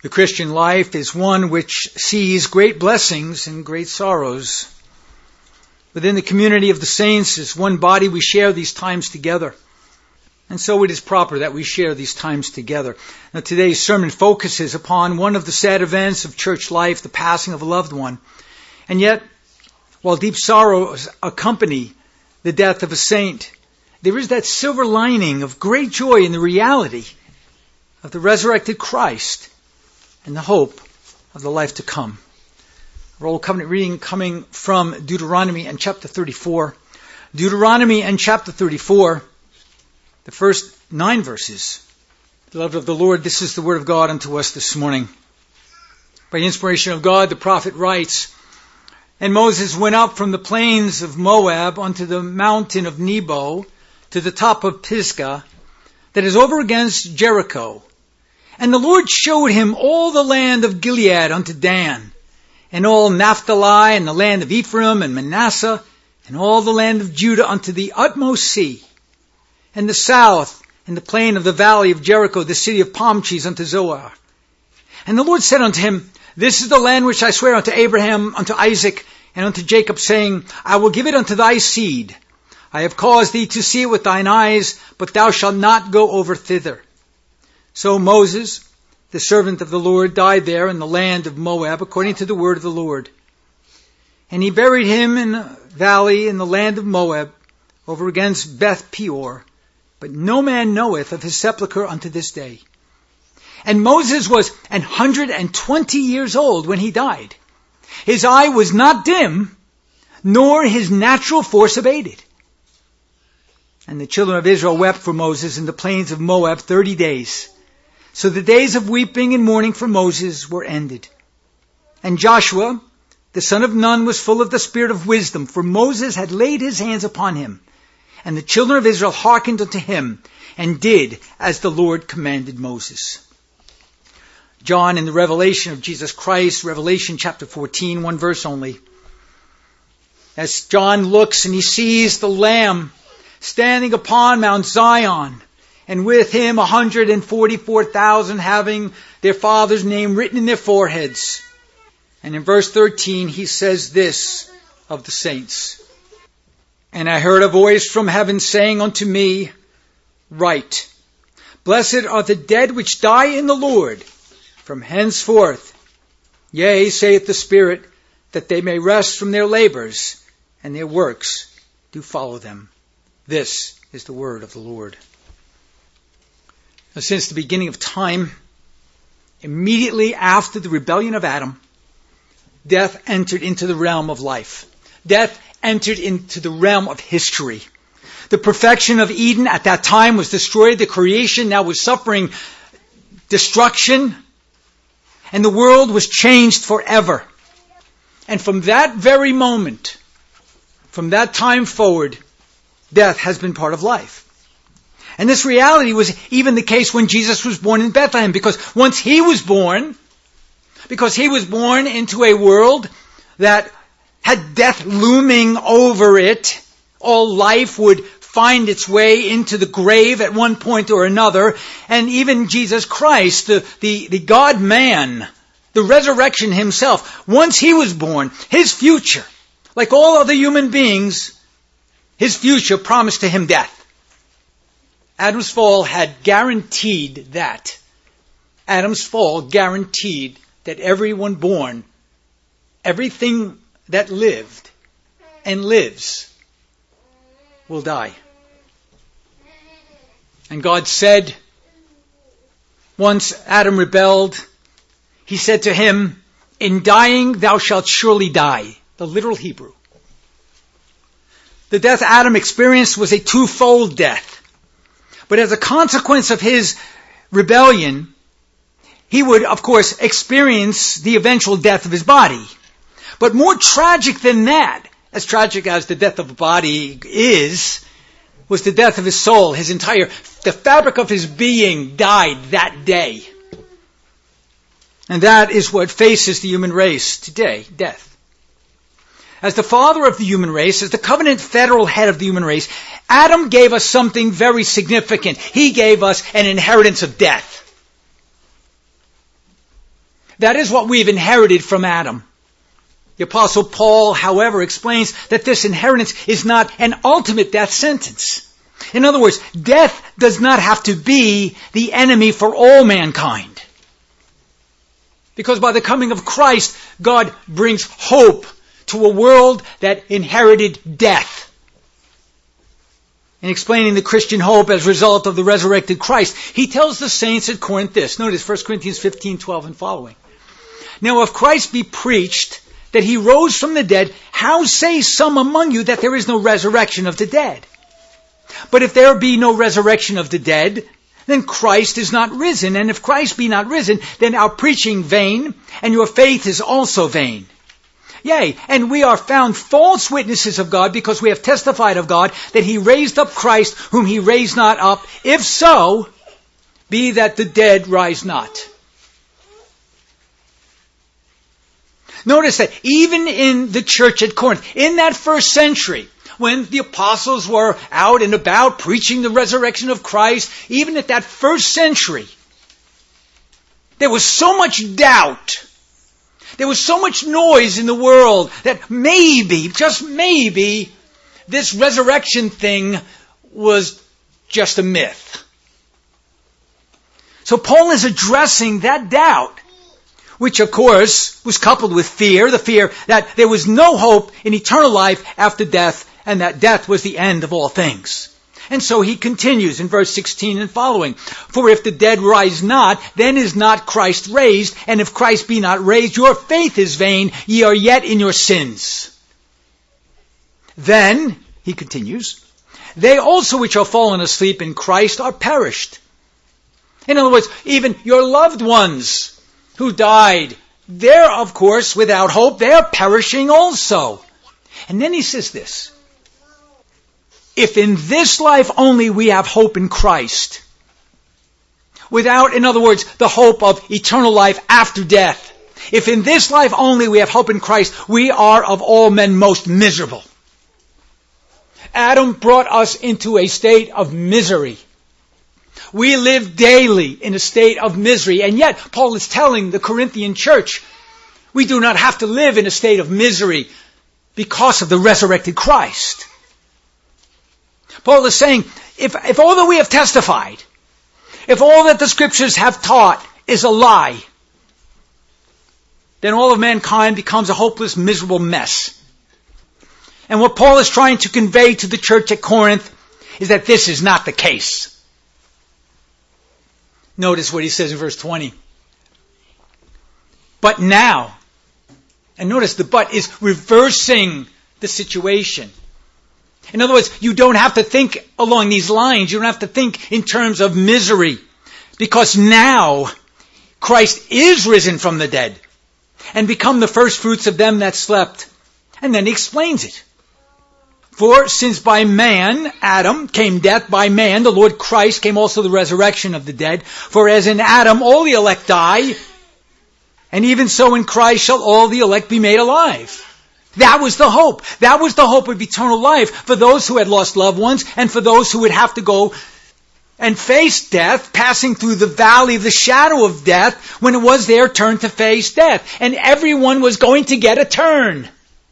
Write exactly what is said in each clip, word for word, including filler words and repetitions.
The Christian life is one which sees great blessings and great sorrows. Within the community of the saints, as one body, we share these times together. And so it is proper that we share these times together. Now, today's sermon focuses upon one of the sad events of church life, the passing of a loved one. And yet, while deep sorrows accompany the death of a saint, there is that silver lining of great joy in the reality of the resurrected Christ and the hope of the life to come. Our Old Covenant reading coming from Deuteronomy and chapter thirty-four. Deuteronomy and chapter thirty-four, the first nine verses. Beloved of the Lord, this is the word of God unto us this morning. By inspiration of God, the prophet writes, "And Moses went up from the plains of Moab unto the mountain of Nebo, to the top of Pisgah, that is over against Jericho. And the Lord showed him all the land of Gilead unto Dan, and all Naphtali, and the land of Ephraim and Manasseh, and all the land of Judah unto the utmost sea, and the south, and the plain of the valley of Jericho, the city of palm trees unto Zoar. And the Lord said unto him, This is the land which I swear unto Abraham, unto Isaac, and unto Jacob, saying, I will give it unto thy seed. I have caused thee to see it with thine eyes, but thou shalt not go over thither. So Moses, the servant of the Lord, died there in the land of Moab, according to the word of the Lord. And he buried him in a valley in the land of Moab, over against Beth Peor. But no man knoweth of his sepulchre unto this day. And Moses was an hundred and twenty years old when he died. His eye was not dim, nor his natural force abated. And the children of Israel wept for Moses in the plains of Moab thirty days. So the days of weeping and mourning for Moses were ended. And Joshua, the son of Nun, was full of the spirit of wisdom, for Moses had laid his hands upon him. And the children of Israel hearkened unto him, and did as the Lord commanded Moses." John, in the revelation of Jesus Christ, Revelation chapter fourteen, one verse only. As John looks and he sees the Lamb standing upon Mount Zion, and with him one hundred forty-four thousand having their Father's name written in their foreheads. And in verse thirteen he says this of the saints, "And I heard a voice from heaven saying unto me, Write, Blessed are the dead which die in the Lord from henceforth. Yea, saith the Spirit, that they may rest from their labors, and their works do follow them." This is the word of the Lord. Now, since the beginning of time, immediately after the rebellion of Adam, death entered into the realm of life. Death entered into the realm of history. The perfection of Eden at that time was destroyed. The creation now was suffering destruction. And the world was changed forever. And from that very moment, from that time forward, death has been part of life. And this reality was even the case when Jesus was born in Bethlehem, because once he was born, because he was born into a world that had death looming over it, all life would find its way into the grave at one point or another. And even Jesus Christ, the, the, the God-man, the resurrection himself, once he was born, his future, like all other human beings, his future promised to him death. Adam's fall had guaranteed that. Adam's fall guaranteed that everyone born, everything that lived and lives, will die. And God said, once Adam rebelled, he said to him, "In dying thou shalt surely die." The literal Hebrew. The death Adam experienced was a twofold death. But as a consequence of his rebellion, he would, of course, experience the eventual death of his body. But more tragic than that, as tragic as the death of a body is, was the death of his soul. His entire, the fabric of his being died that day. And that is what faces the human race today, death. As the father of the human race, as the covenant federal head of the human race, Adam gave us something very significant. He gave us an inheritance of death. That is what we've inherited from Adam. The Apostle Paul, however, explains that this inheritance is not an ultimate death sentence. In other words, death does not have to be the enemy for all mankind. Because by the coming of Christ, God brings hope to a world that inherited death. In explaining the Christian hope as a result of the resurrected Christ, he tells the saints at Corinth this. Notice First Corinthians fifteen, twelve and following. Now if Christ be preached that he rose from the dead, how say some among you that there is no resurrection of the dead? But if there be no resurrection of the dead, then Christ is not risen. And if Christ be not risen, then our preaching vain, and your faith is also vain. Yea, and we are found false witnesses of God, because we have testified of God that he raised up Christ, whom he raised not up. If so, be that the dead rise not. Notice that even in the church at Corinth, in that first century, when the apostles were out and about preaching the resurrection of Christ, even at that first century, there was so much doubt. There was so much noise in the world that maybe, just maybe, this resurrection thing was just a myth. So Paul is addressing that doubt, which of course was coupled with fear, the fear that there was no hope in eternal life after death, and that death was the end of all things. And so he continues in verse sixteen and following. For if the dead rise not, then is not Christ raised. And if Christ be not raised, your faith is vain. Ye are yet in your sins. Then, he continues, they also which are fallen asleep in Christ are perished. In other words, even your loved ones who died, they're of course without hope. They're perishing also. And then he says this. If in this life only we have hope in Christ, without, in other words, the hope of eternal life after death, if in this life only we have hope in Christ, we are of all men most miserable. Adam brought us into a state of misery. We live daily in a state of misery, and yet Paul is telling the Corinthian church, we do not have to live in a state of misery because of the resurrected Christ. Paul is saying, if, if all that we have testified, if all that the scriptures have taught is a lie, then all of mankind becomes a hopeless, miserable mess. And what Paul is trying to convey to the church at Corinth is that this is not the case. Notice what he says in verse twenty. But now, and notice the but is reversing the situation. In other words, you don't have to think along these lines. You don't have to think in terms of misery. Because now, Christ is risen from the dead and become the first fruits of them that slept. And then he explains it. For since by man, Adam, came death, by man, the Lord Christ, came also the resurrection of the dead. For as in Adam all the elect die, and even so in Christ shall all the elect be made alive. That was the hope. That was the hope of eternal life for those who had lost loved ones and for those who would have to go and face death, passing through the valley of the shadow of death when it was their turn to face death. And everyone was going to get a turn.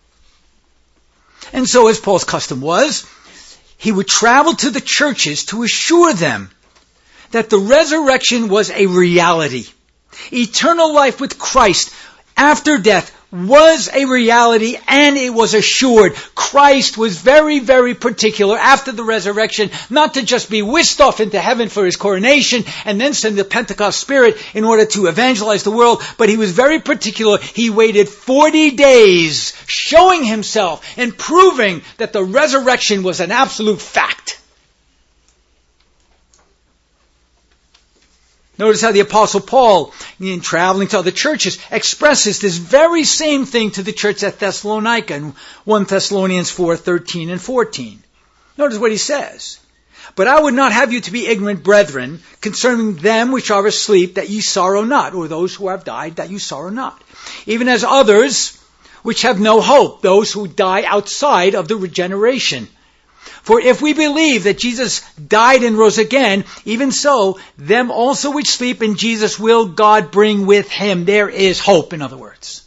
And so, as Paul's custom was, he would travel to the churches to assure them that the resurrection was a reality. Eternal life with Christ after death was a reality, and it was assured. Christ was very, very particular after the resurrection not to just be whisked off into heaven for his coronation and then send the Pentecost Spirit in order to evangelize the world, but he was very particular. He waited forty days showing himself and proving that the resurrection was an absolute fact. Notice how the Apostle Paul, in traveling to other churches, expresses this very same thing to the church at Thessalonica in First Thessalonians four, thirteen and fourteen. Notice what he says. But I would not have you to be ignorant, brethren, concerning them which are asleep, that ye sorrow not, or those who have died, that you sorrow not. Even as others which have no hope, those who die outside of the regeneration. For if we believe that Jesus died and rose again, even so, them also which sleep in Jesus will God bring with him. There is hope, in other words.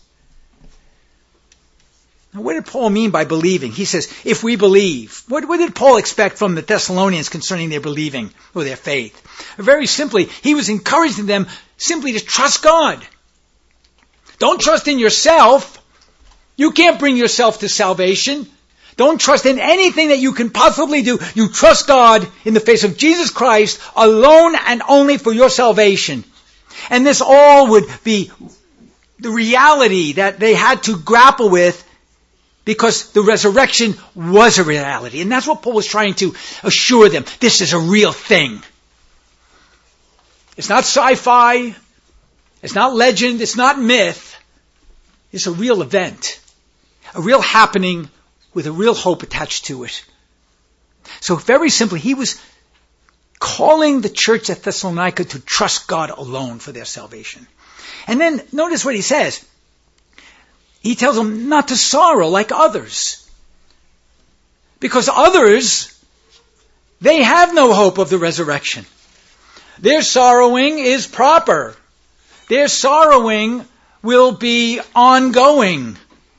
Now, what did Paul mean by believing? He says, if we believe. What, what did Paul expect from the Thessalonians concerning their believing or their faith? Very simply, he was encouraging them simply to trust God. Don't trust in yourself. You can't bring yourself to salvation. Don't trust in anything that you can possibly do. You trust God in the face of Jesus Christ alone and only for your salvation. And this all would be the reality that they had to grapple with, because the resurrection was a reality. And that's what Paul was trying to assure them. This is a real thing. It's not sci-fi. It's not legend. It's not myth. It's a real event. A real happening with a real hope attached to it. So very simply, he was calling the church at Thessalonica to trust God alone for their salvation. And then notice what he says. He tells them not to sorrow like others. Because others, they have no hope of the resurrection. Their sorrowing is proper. Their sorrowing will be ongoing.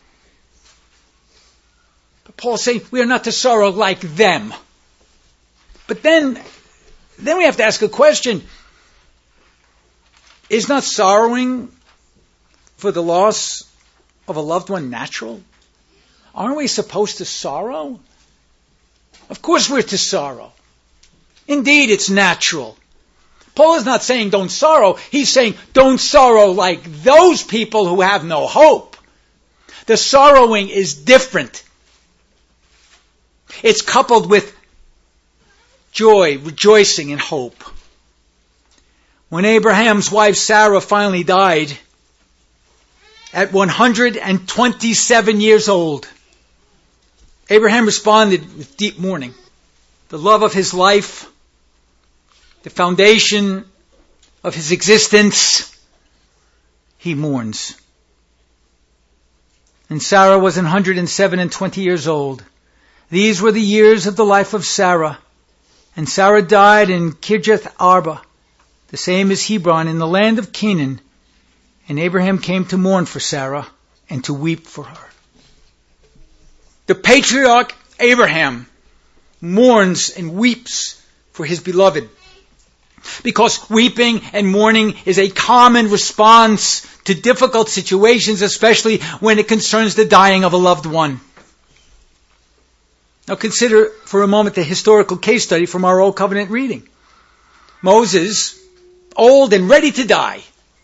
But Paul's saying we are not to sorrow like them. But then, then we have to ask a question. Is not sorrowing for the loss of a loved one natural? Aren't we supposed to sorrow? Of course we're to sorrow. Indeed, it's natural. Paul is not saying don't sorrow. He's saying don't sorrow like those people who have no hope. The sorrowing is different. It's coupled with joy, rejoicing, and hope. When Abraham's wife Sarah finally died, at one hundred twenty-seven years old, Abraham responded with deep mourning. The love of his life, the foundation of his existence, he mourns. And Sarah was one hundred seven and twenty years old. These were the years of the life of Sarah. And Sarah died in Kirjath Arba, the same as Hebron, in the land of Canaan. And Abraham came to mourn for Sarah and to weep for her. The patriarch Abraham mourns and weeps for his beloved, because weeping and mourning is a common response to difficult situations, especially when it concerns the dying of a loved one. Now consider for a moment the historical case study from our Old Covenant reading. Moses, old and ready to die.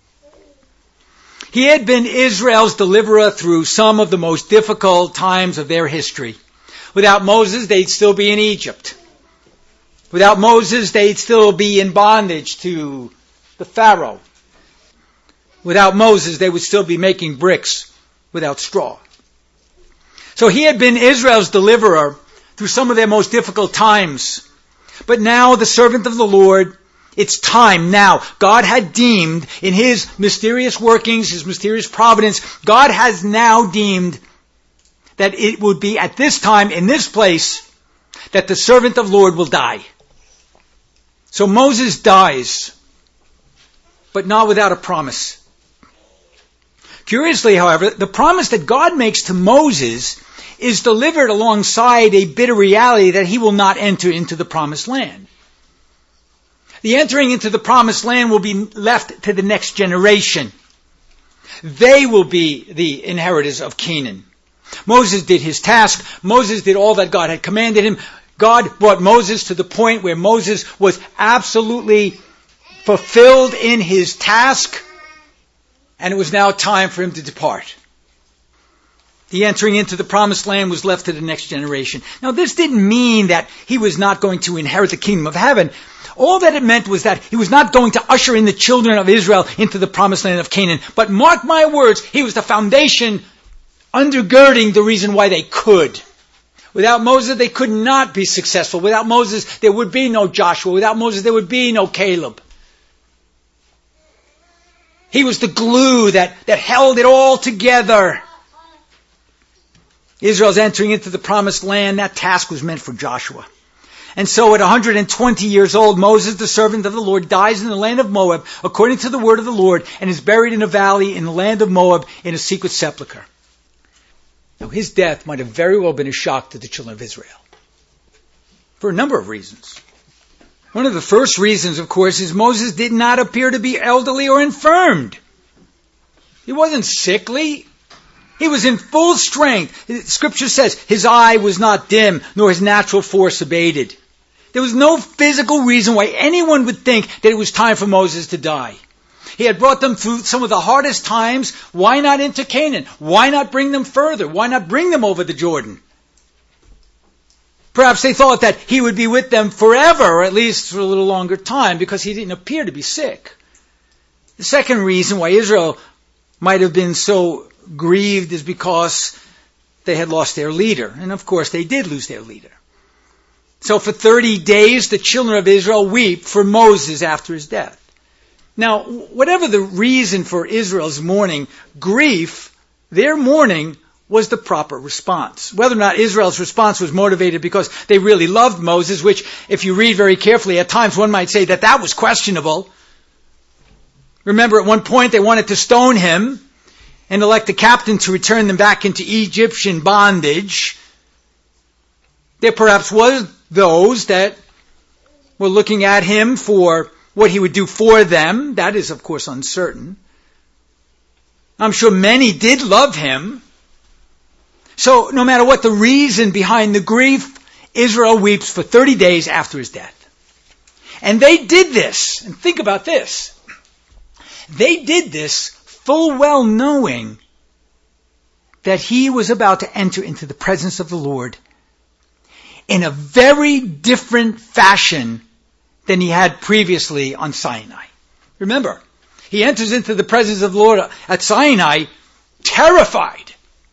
He had been Israel's deliverer through some of the most difficult times of their history. Without Moses, they'd still be in Egypt. Without Moses, they'd still be in bondage to the Pharaoh. Without Moses, they would still be making bricks without straw. So he had been Israel's deliverer through some of their most difficult times. But now the servant of the Lord, it's time now. God had deemed in his mysterious workings, his mysterious providence, God has now deemed that it would be at this time, in this place, that the servant of the Lord will die. So Moses dies, but not without a promise. Curiously, however, the promise that God makes to Moses is delivered alongside a bitter reality that he will not enter into the promised land. The entering into the promised land will be left to the next generation. They will be the inheritors of Canaan. Moses did his task. Moses did all that God had commanded him. God brought Moses to the point where Moses was absolutely fulfilled in his task, and it was now time for him to depart. The entering into the promised land was left to the next generation. Now, this didn't mean that he was not going to inherit the kingdom of heaven. All that it meant was that he was not going to usher in the children of Israel into the promised land of Canaan. But mark my words, he was the foundation undergirding the reason why they could. Without Moses, they could not be successful. Without Moses, there would be no Joshua. Without Moses, there would be no Caleb. He was the glue that, that held it all together. Israel's entering into the promised land. That task was meant for Joshua. And so at one hundred twenty years old, Moses, the servant of the Lord, dies in the land of Moab, according to the word of the Lord, and is buried in a valley in the land of Moab in a secret sepulchre. Now, his death might have very well been a shock to the children of Israel, for a number of reasons. One of the first reasons, of course, is Moses did not appear to be elderly or infirmed. He wasn't sickly. He was in full strength. Scripture says his eye was not dim, nor his natural force abated. There was no physical reason why anyone would think that it was time for Moses to die. He had brought them through some of the hardest times. Why not into Canaan? Why not bring them further? Why not bring them over the Jordan? Perhaps they thought that he would be with them forever, or at least for a little longer time, because he didn't appear to be sick. The second reason why Israel might have been so grieved is because they had lost their leader. And of course they did lose their leader. So for thirty days the children of Israel weep for Moses after his death. Now, whatever the reason for Israel's mourning, grief, their mourning was the proper response. Whether or not Israel's response was motivated because they really loved Moses, which if you read very carefully, at times one might say that that was questionable. Remember, at one point they wanted to stone him and elect a captain to return them back into Egyptian bondage. There perhaps was those that were looking at him for what he would do for them. That is, of course, uncertain. I'm sure many did love him. So no matter what the reason behind the grief, Israel weeps for thirty days after his death. And they did this, and think about this. They did this full well knowing that he was about to enter into the presence of the Lord in a very different fashion than he had previously on Sinai. Remember, he enters into the presence of the Lord at Sinai terrified,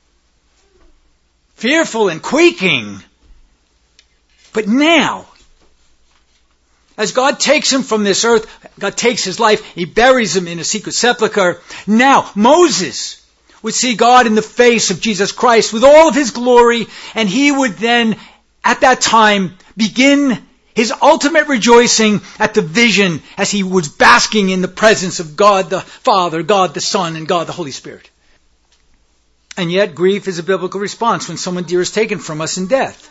fearful and quaking. But now, as God takes him from this earth, God takes his life, he buries him in a secret sepulchre. Now, Moses would see God in the face of Jesus Christ with all of his glory, and he would then, at that time, begin his ultimate rejoicing at the vision as he was basking in the presence of God the Father, God the Son, and God the Holy Spirit. And yet, grief is a biblical response when someone dear is taken from us in death.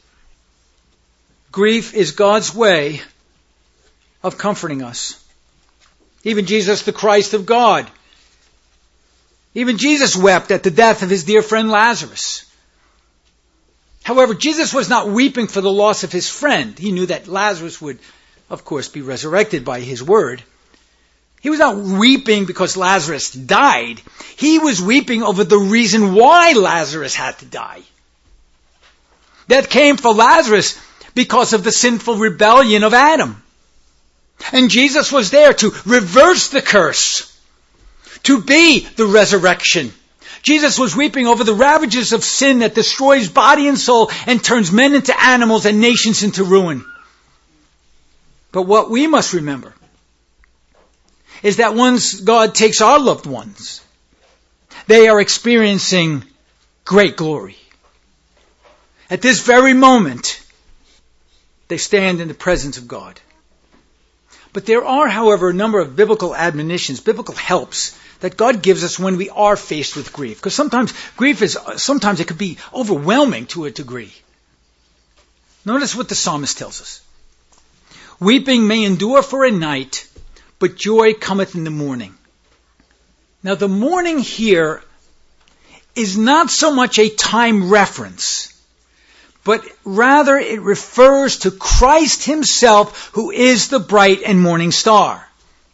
Grief is God's way of comforting us. Even Jesus, the Christ of God. Even Jesus wept at the death of his dear friend Lazarus. However, Jesus was not weeping for the loss of his friend. He knew that Lazarus would, of course, be resurrected by his word. He was not weeping because Lazarus died. He was weeping over the reason why Lazarus had to die. Death came for Lazarus because of the sinful rebellion of Adam. And Jesus was there to reverse the curse, to be the resurrection. Jesus was weeping over the ravages of sin that destroys body and soul and turns men into animals and nations into ruin. But what we must remember is that once God takes our loved ones, they are experiencing great glory. At this very moment, they stand in the presence of God. But there are, however, a number of biblical admonitions, biblical helps that God gives us when we are faced with grief. Because sometimes grief is, sometimes it could be overwhelming to a degree. Notice what the psalmist tells us. Weeping may endure for a night, but joy cometh in the morning. Now the morning here is not so much a time reference, but rather it refers to Christ himself, who is the bright and morning star.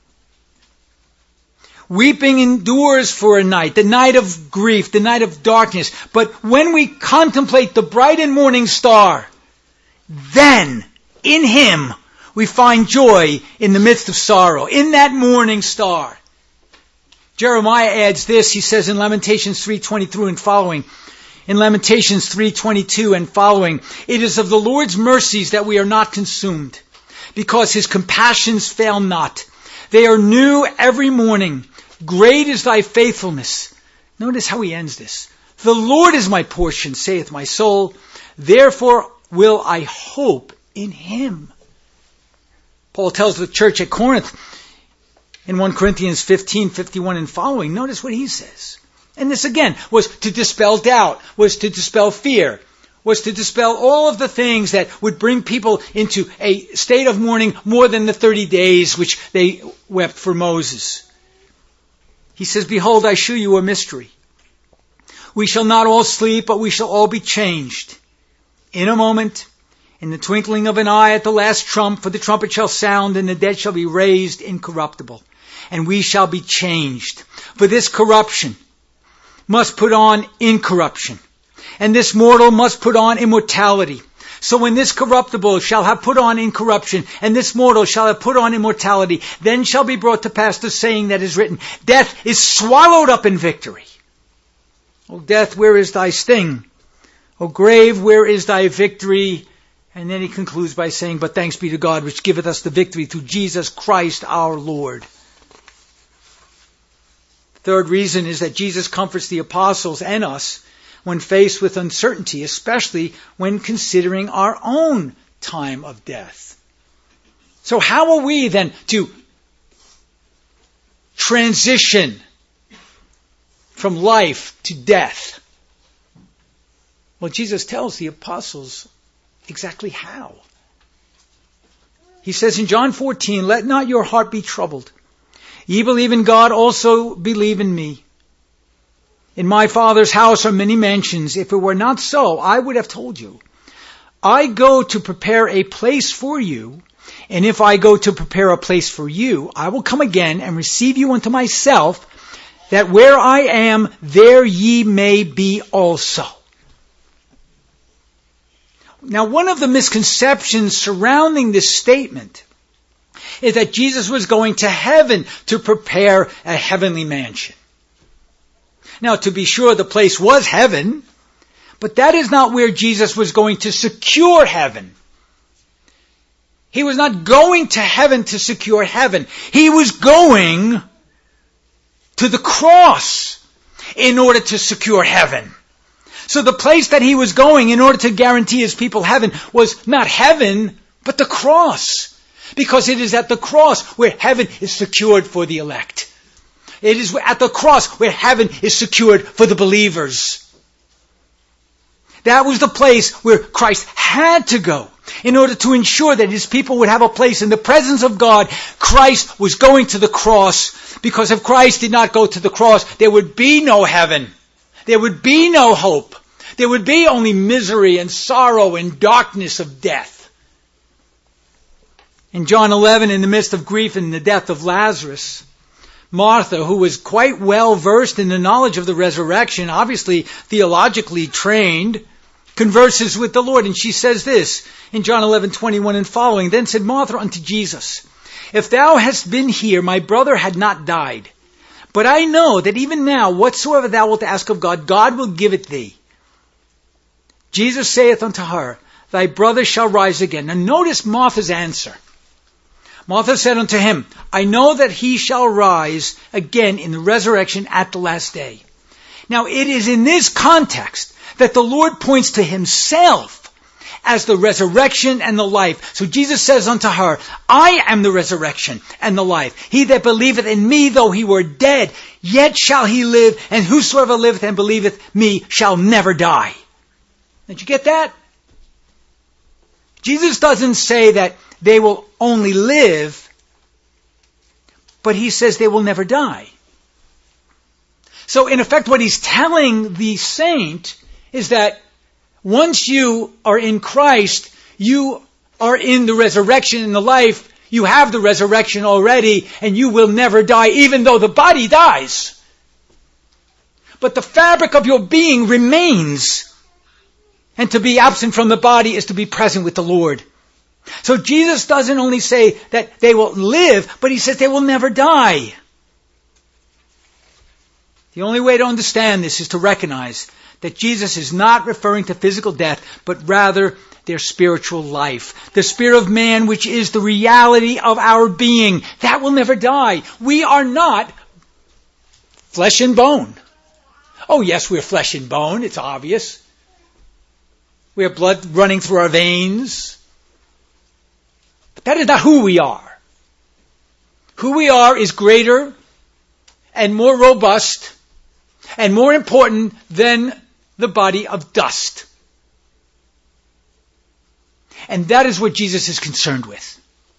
Weeping endures for a night, the night of grief, the night of darkness. But when we contemplate the bright and morning star, then in him we find joy in the midst of sorrow, in that morning star. Jeremiah adds this, he says in Lamentations three twenty-three and following, in Lamentations three twenty-two and following, it is of the Lord's mercies that we are not consumed, because his compassions fail not. They are new every morning. Great is thy faithfulness. Notice how he ends this. The Lord is my portion, saith my soul. Therefore will I hope in him. Paul tells the church at Corinth in First Corinthians fifteen, fifty-one and following. Notice what he says. And this again was to dispel doubt, was to dispel fear, was to dispel all of the things that would bring people into a state of mourning more than the thirty days which they wept for Moses. He says, behold, I shew you a mystery. We shall not all sleep, but we shall all be changed. In a moment, in the twinkling of an eye at the last trump, for the trumpet shall sound, and the dead shall be raised incorruptible, and we shall be changed. For this corruption must put on incorruption, and this mortal must put on immortality. So when this corruptible shall have put on incorruption, and this mortal shall have put on immortality, then shall be brought to pass the saying that is written, death is swallowed up in victory. O death, where is thy sting? O grave, where is thy victory? And then he concludes by saying, but thanks be to God, which giveth us the victory through Jesus Christ our Lord. The third reason is that Jesus comforts the apostles and us when faced with uncertainty, especially when considering our own time of death. So how are we then to transition from life to death? Well, Jesus tells the apostles exactly how. He says in John fourteen, let not your heart be troubled. Ye believe in God, also believe in me. In my Father's house are many mansions. If it were not so, I would have told you. I go to prepare a place for you, and if I go to prepare a place for you, I will come again and receive you unto myself, that where I am, there ye may be also. Now, one of the misconceptions surrounding this statement is that Jesus was going to heaven to prepare a heavenly mansion. Now, to be sure, the place was heaven, but that is not where Jesus was going to secure heaven. He was not going to heaven to secure heaven. He was going to the cross in order to secure heaven. So the place that he was going in order to guarantee his people heaven was not heaven, but the cross. Because it is at the cross where heaven is secured for the elect. It is at the cross where heaven is secured for the believers. That was the place where Christ had to go in order to ensure that his people would have a place in the presence of God. Christ was going to the cross, because if Christ did not go to the cross, there would be no heaven. There would be no hope. There would be only misery and sorrow and darkness of death. In John eleven, in the midst of grief and the death of Lazarus, Martha, who was quite well versed in the knowledge of the resurrection, obviously theologically trained, converses with the Lord. And she says this in John eleven, twenty-one and following. Then said Martha unto Jesus, if thou hadst been here, my brother had not died. But I know that even now, whatsoever thou wilt ask of God, God will give it thee. Jesus saith unto her, thy brother shall rise again. Now notice Martha's answer. Martha said unto him, I know that he shall rise again in the resurrection at the last day. Now it is in this context that the Lord points to himself as the resurrection and the life. So Jesus says unto her, I am the resurrection and the life. He that believeth in me, though he were dead, yet shall he live, and whosoever liveth and believeth me shall never die. Did you get that? Jesus doesn't say that they will only live, but he says they will never die. So in effect, what he's telling the saint is that once you are in Christ, you are in the resurrection and the life. You have the resurrection already, and you will never die, even though the body dies. But the fabric of your being remains. And to be absent from the body is to be present with the Lord. So Jesus doesn't only say that they will live, but he says they will never die. The only way to understand this is to recognize that Jesus is not referring to physical death, but rather their spiritual life. The spirit of man, which is the reality of our being, that will never die. We are not flesh and bone. Oh yes, we're flesh and bone, it's obvious. We have blood running through our veins. But that is not who we are. Who we are is greater and more robust and more important than the body of dust. And that is what Jesus is concerned with.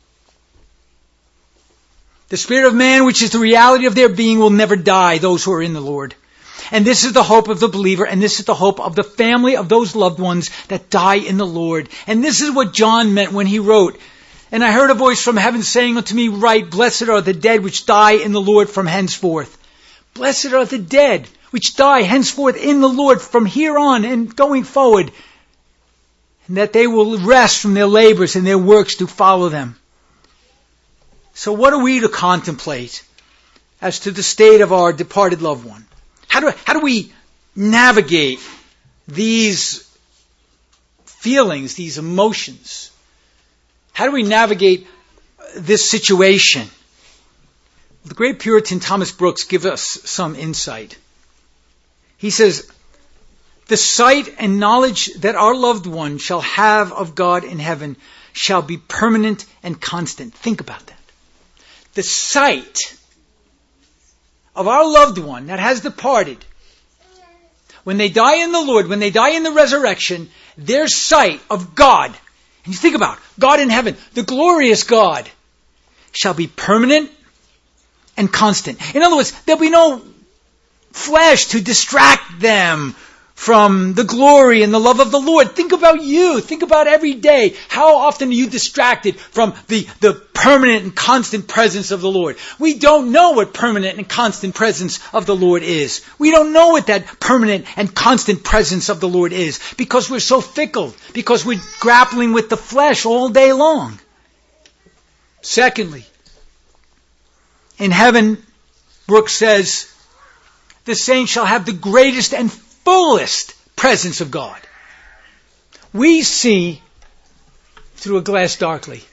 The spirit of man, which is the reality of their being, will never die, those who are in the Lord. And this is the hope of the believer, and this is the hope of the family of those loved ones that die in the Lord. And this is what John meant when he wrote, "And I heard a voice from heaven saying unto me, Write, blessed are the dead which die in the Lord from henceforth." Blessed are the dead which die henceforth in the Lord from here on and going forward. And that they will rest from their labors and their works to follow them. So what are we to contemplate as to the state of our departed loved one? How do, how do we navigate these feelings, these emotions? How do we navigate this situation? The great Puritan Thomas Brooks gives us some insight. He says, "The sight and knowledge that our loved one shall have of God in heaven shall be permanent and constant." Think about that. The sight of our loved one that has departed, when they die in the Lord, when they die in the resurrection, their sight of God, and you think about God in heaven, the glorious God, shall be permanent and constant. In other words, there'll be no flesh to distract them from the glory and the love of the Lord. Think about you. Think about every day. How often are you distracted from the, the permanent and constant presence of the Lord? We don't know what permanent and constant presence of the Lord is. We don't know what that permanent and constant presence of the Lord is because we're so fickle, because we're grappling with the flesh all day long. Secondly, in heaven, Brooks says, the saints shall have the greatest and fullest presence of God. We see through a glass darkly.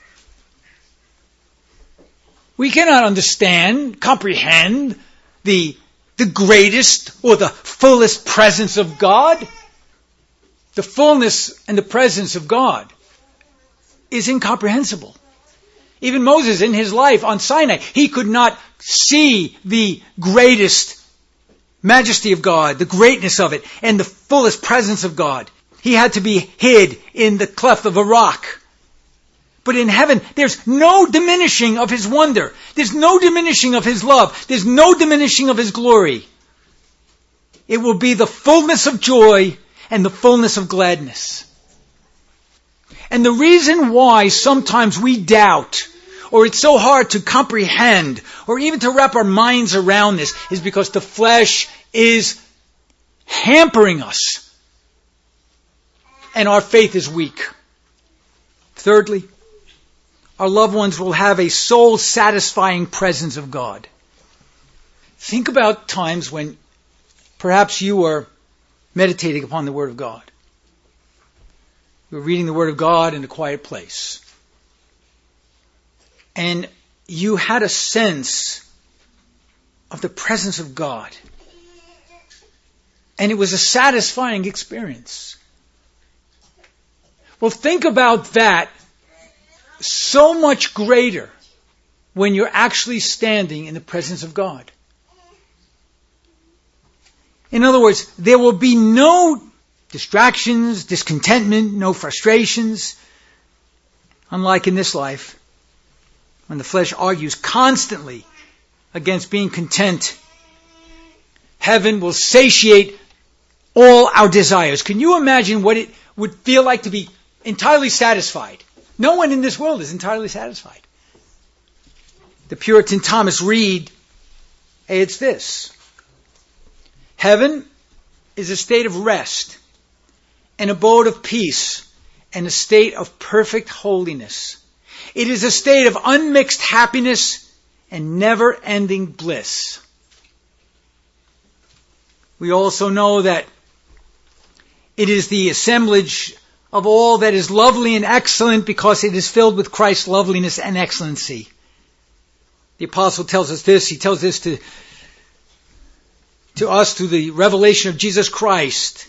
We cannot understand, comprehend the, the greatest or the fullest presence of God. The fullness and the presence of God is incomprehensible. Even Moses in his life on Sinai, he could not see the greatest majesty of God, the greatness of it, and the fullest presence of God. He had to be hid in the cleft of a rock. But in heaven, there's no diminishing of His wonder. There's no diminishing of His love. There's no diminishing of His glory. It will be the fullness of joy and the fullness of gladness. And the reason why sometimes we doubt, or it's so hard to comprehend, or even to wrap our minds around this, is because the flesh is hampering us. And our faith is weak. Thirdly, our loved ones will have a soul-satisfying presence of God. Think about times when perhaps you were meditating upon the Word of God. You were reading the Word of God in a quiet place. And you had a sense of the presence of God. And it was a satisfying experience. Well, think about that so much greater when you're actually standing in the presence of God. In other words, there will be no distractions, discontentment, no frustrations. Unlike in this life, when the flesh argues constantly against being content, heaven will satiate all our desires. Can you imagine what it would feel like to be entirely satisfied? No one in this world is entirely satisfied. The Puritan Thomas Reed adds this: heaven is a state of rest, an abode of peace, and a state of perfect holiness. It is a state of unmixed happiness and never-ending bliss. We also know that it is the assemblage of all that is lovely and excellent because it is filled with Christ's loveliness and excellency. The apostle tells us this. He tells this to to us through the revelation of Jesus Christ.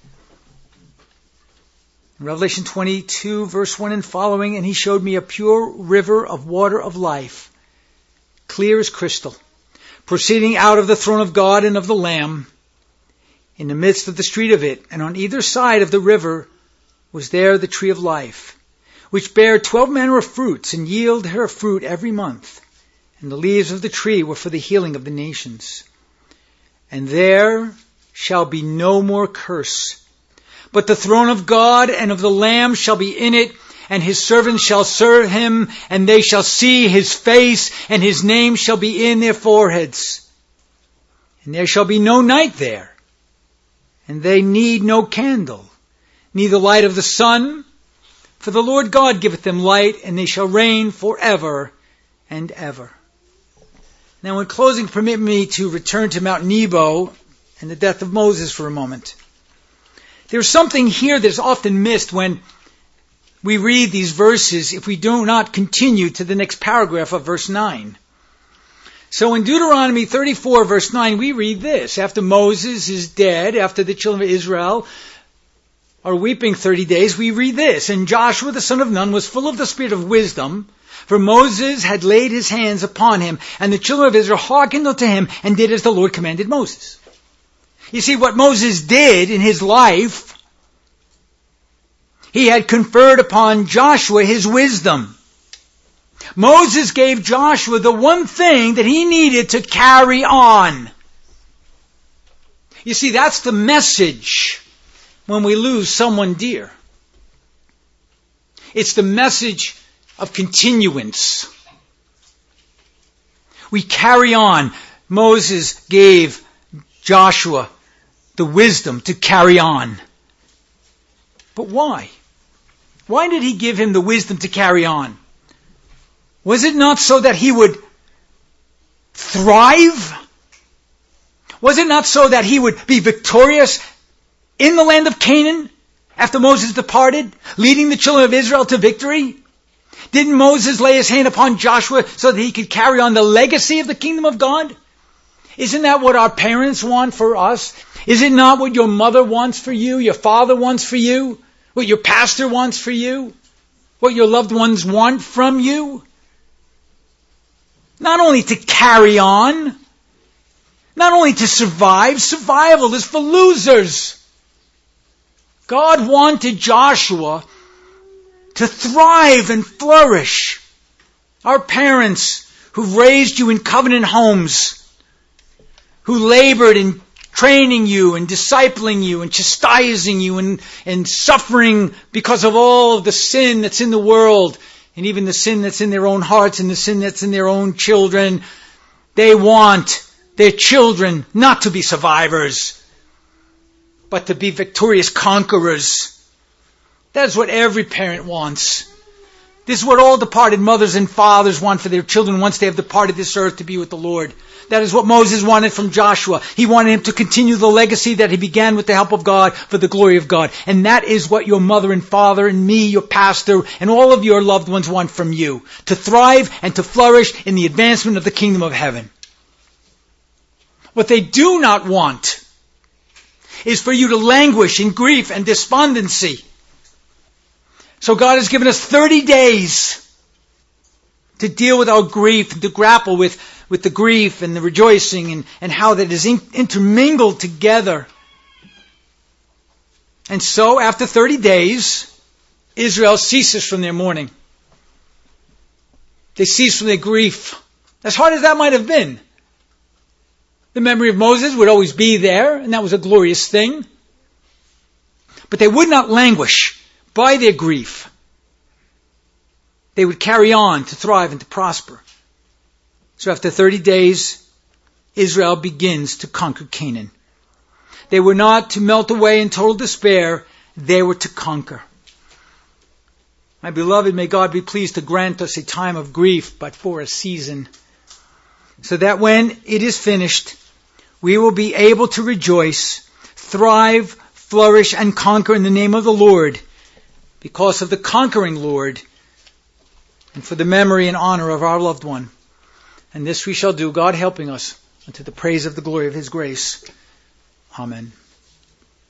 In Revelation twenty-two, verse one and following, and he showed me a pure river of water of life, clear as crystal, proceeding out of the throne of God and of the Lamb, in the midst of the street of it, and on either side of the river was there the tree of life, which bare twelve manner of fruits, and yield her fruit every month. And the leaves of the tree were for the healing of the nations. And there shall be no more curse, but the throne of God and of the Lamb shall be in it, and his servants shall serve him, and they shall see his face, and his name shall be in their foreheads. And there shall be no night there, and they need no candle, neither light of the sun, for the Lord God giveth them light, and they shall reign forever and ever. Now in closing, permit me to return to Mount Nebo and the death of Moses for a moment. There's something here that's often missed when we read these verses if we do not continue to the next paragraph of verse nine. So in Deuteronomy thirty-four, verse nine, we read this. After Moses is dead, after the children of Israel are weeping thirty days, we read this. And Joshua the son of Nun was full of the spirit of wisdom, for Moses had laid his hands upon him, and the children of Israel hearkened unto him, and did as the Lord commanded Moses. You see, what Moses did in his life, he had conferred upon Joshua his wisdom. Moses gave Joshua the one thing that he needed to carry on. You see, that's the message when we lose someone dear. It's the message of continuance. We carry on. Moses gave Joshua the wisdom to carry on. But why? Why did he give him the wisdom to carry on? Was it not so that he would thrive? Was it not so that he would be victorious in the land of Canaan after Moses departed, leading the children of Israel to victory? Didn't Moses lay his hand upon Joshua so that he could carry on the legacy of the kingdom of God? Isn't that what our parents want for us? Is it not what your mother wants for you, your father wants for you, what your pastor wants for you, what your loved ones want from you? Not only to carry on, not only to survive. Survival is for losers. God wanted Joshua to thrive and flourish. Our parents who raised you in covenant homes, who labored in training you and discipling you and chastising you and, and suffering because of all of the sin that's in the world, and even the sin that's in their own hearts and the sin that's in their own children. They want their children not to be survivors, but to be victorious conquerors. That's what every parent wants. This is what all departed mothers and fathers want for their children once they have departed this earth to be with the Lord. That is what Moses wanted from Joshua. He wanted him to continue the legacy that he began with the help of God for the glory of God. And that is what your mother and father and me, your pastor, and all of your loved ones want from you. To thrive and to flourish in the advancement of the kingdom of heaven. What they do not want is for you to languish in grief and despondency. So God has given us thirty days to deal with our grief and to grapple with, with the grief and the rejoicing and, and how that is in, intermingled together. And so after thirty days, Israel ceases from their mourning. They cease from their grief. As hard as that might have been. The memory of Moses would always be there, and that was a glorious thing. But they would not languish by their grief. They would carry on to thrive and to prosper. So after thirty days, Israel begins to conquer Canaan. They were not to melt away in total despair. They were to conquer. My beloved, may God be pleased to grant us a time of grief, but for a season, so that when it is finished, we will be able to rejoice, thrive, flourish, and conquer in the name of the Lord, because of the conquering Lord, and for the memory and honor of our loved one. And this we shall do, God helping us, unto the praise of the glory of His grace. Amen.